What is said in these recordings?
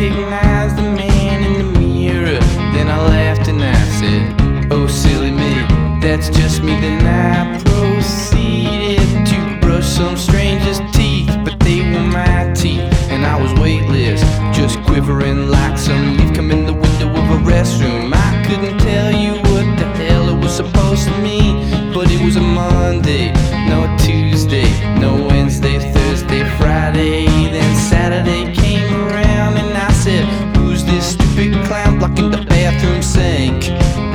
recognized the man in the mirror. Then I laughed and I said, oh silly me, that's just me. Then I proceeded to brush some stranger's teeth, but they were my teeth, and I was weightless, just quivering like some leaf come in the window of a restroom. I couldn't tell you what the hell it was supposed to mean, but it was a Monday, no Tuesday, no Wednesday, Thursday, Friday. Then Saturday came around and I said, who's this stupid clown blocking the bathroom sink?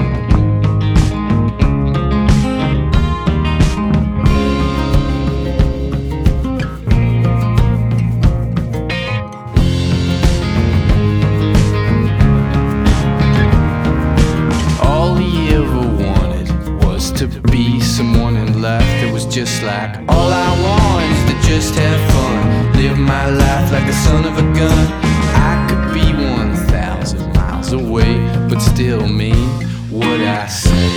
To be someone in life that was just like, all I want is to just have fun, live my life like the son of a gun. I could be 1,000 miles away, but still mean what I say.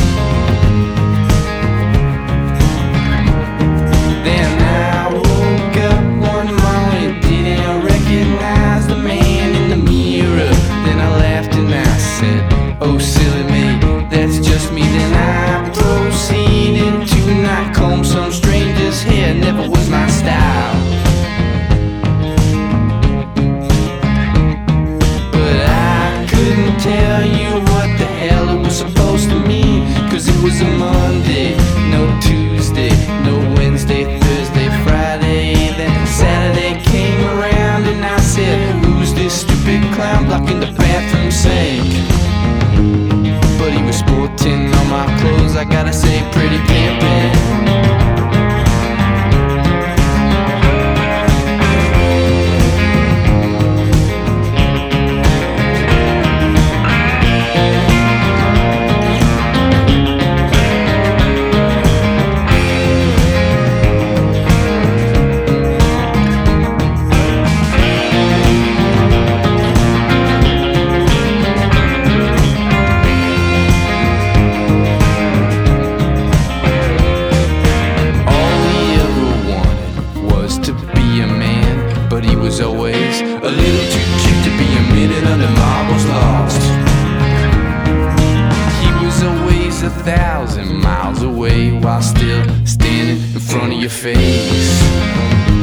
Then I woke up one morning, didn't recognize the man in the mirror. Then I laughed and I said, oh silly me, that's just me. Then I proceeded to not comb some stranger's hair, never was my style. But I couldn't tell you what the hell it was supposed to mean, cause it was a Monday, no Tuesday, no Wednesday, Thursday, Friday. Then Saturday came around and I said, who's this stupid clown blocking the bathroom sink? But he was sporting all my clothes, I gotta say, pretty pimpin'. But he was always a little too cute to be a minute under marbles lost. He was always 1,000 miles away while still standing in front of your face.